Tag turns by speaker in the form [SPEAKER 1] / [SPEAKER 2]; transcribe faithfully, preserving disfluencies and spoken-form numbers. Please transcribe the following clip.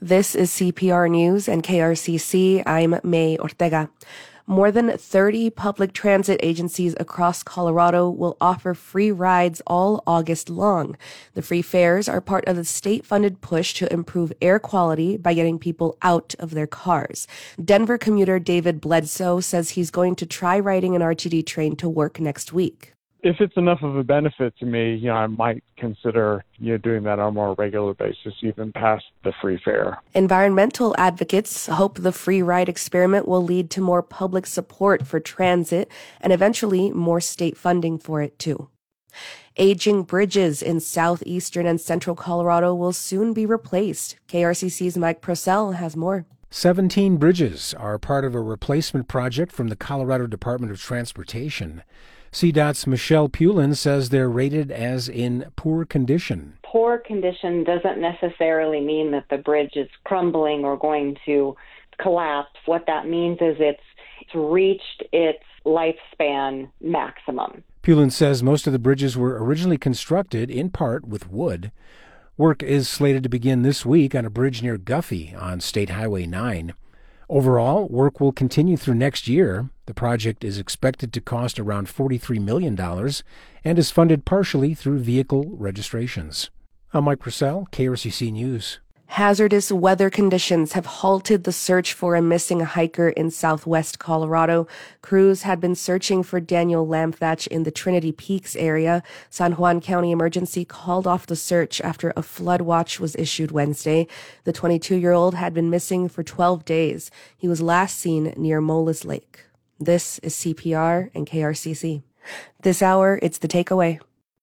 [SPEAKER 1] This is C P R News and K R C C. I'm May Ortega. More than thirty public transit agencies across Colorado will offer free rides all August long. The free fares are part of the state-funded push to improve air quality by getting people out of their cars. Denver commuter David Bledsoe says he's going to try riding an R T D train to work next week.
[SPEAKER 2] If it's enough of a benefit to me, you know, I might consider, you know, doing that on a more regular basis, even past the free fare.
[SPEAKER 1] Environmental advocates hope the free ride experiment will lead to more public support for transit and eventually more state funding for it, too. Aging bridges in southeastern and central Colorado will soon be replaced. K R C C's Mike Purcell has more.
[SPEAKER 3] seventeen bridges are part of a replacement project from the Colorado Department of Transportation. C DOT's Michelle Pulin says they're rated as in poor condition.
[SPEAKER 4] Poor condition doesn't necessarily mean that the bridge is crumbling or going to collapse. What that means is it's, it's reached its lifespan maximum.
[SPEAKER 3] Pulin says most of the bridges were originally constructed in part with wood. Work is slated to begin this week on a bridge near Guffey on State Highway nine. Overall, work will continue through next year. The project is expected to cost around forty-three million dollars and is funded partially through vehicle registrations. I'm Mike Purcell, K R C C News.
[SPEAKER 1] Hazardous weather conditions have halted the search for a missing hiker in southwest Colorado. Crews had been searching for Daniel Lamthach in the Trinity Peaks area. San Juan County Emergency called off the search after a flood watch was issued Wednesday. The twenty-two-year-old had been missing for twelve days. He was last seen near Molas Lake. This is C P R and K R C C. This hour, it's The Takeaway.